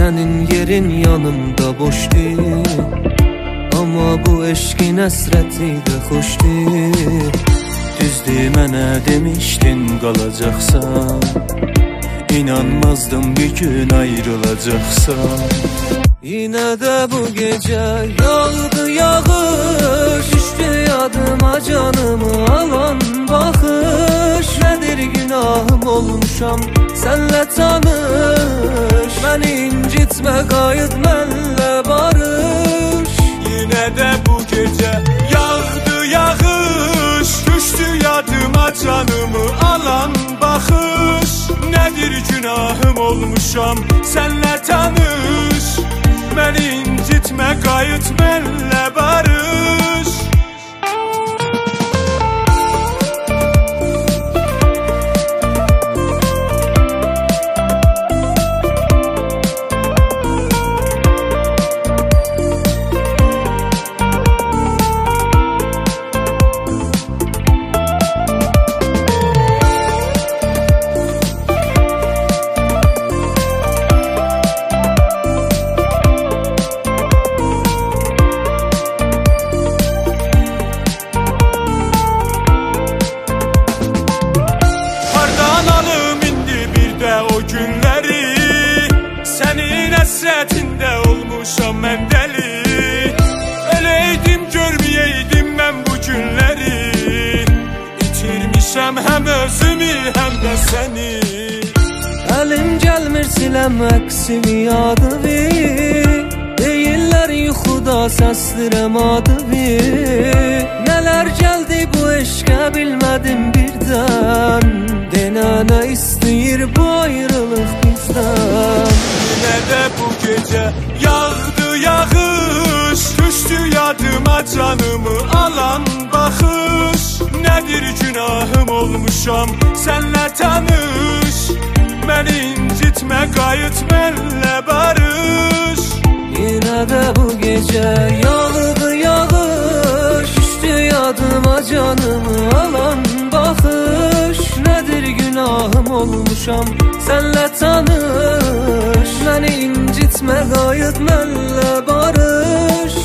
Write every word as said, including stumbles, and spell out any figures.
Senin yerin yanımda boşdur, ama bu eşkin əsrəti də xoşdur. Düzdür, mənə demişdin qalacaqsan, İnanmazdım bir gün ayrılacaqsan. Yine de bu gece yağdı yağış, düştü yadıma canımı alan bakış. Nedir günahım olmuşam senle tanış, beni incitme qayıt mənlə barış. Yine de bu gece yağdı yağış, düştü yadıma canımı alan bakış. Nedir günahım olmuşam senle tanış, beni incitme qayıt mənlə barış. O günləri sənin həsrətində olmuşam mən dəli. Öləydim görməyəydim mən bu günləri, itirmişəm həm özümü həm də səni. Əlim gəlmir siləm əksimi adıvi, deyirlər yuxuda səslirəm adıvi. Nələr gəldi bu eşqə bilmədim birdən, denənə istəyir bu ayrılıq bizdən. Yine de bu gece yağdı yağış, düştü yadıma canımı alan bakış. Nedir günahım olmuşam senle tanış, beni incitme qayıt mənlə barış. Yine de bu gece yağdı yağış, düştü yadıma canımı alan bakış. Nedir günahım olmuşam senle tanış, beni incitme qayıt mənlə barış.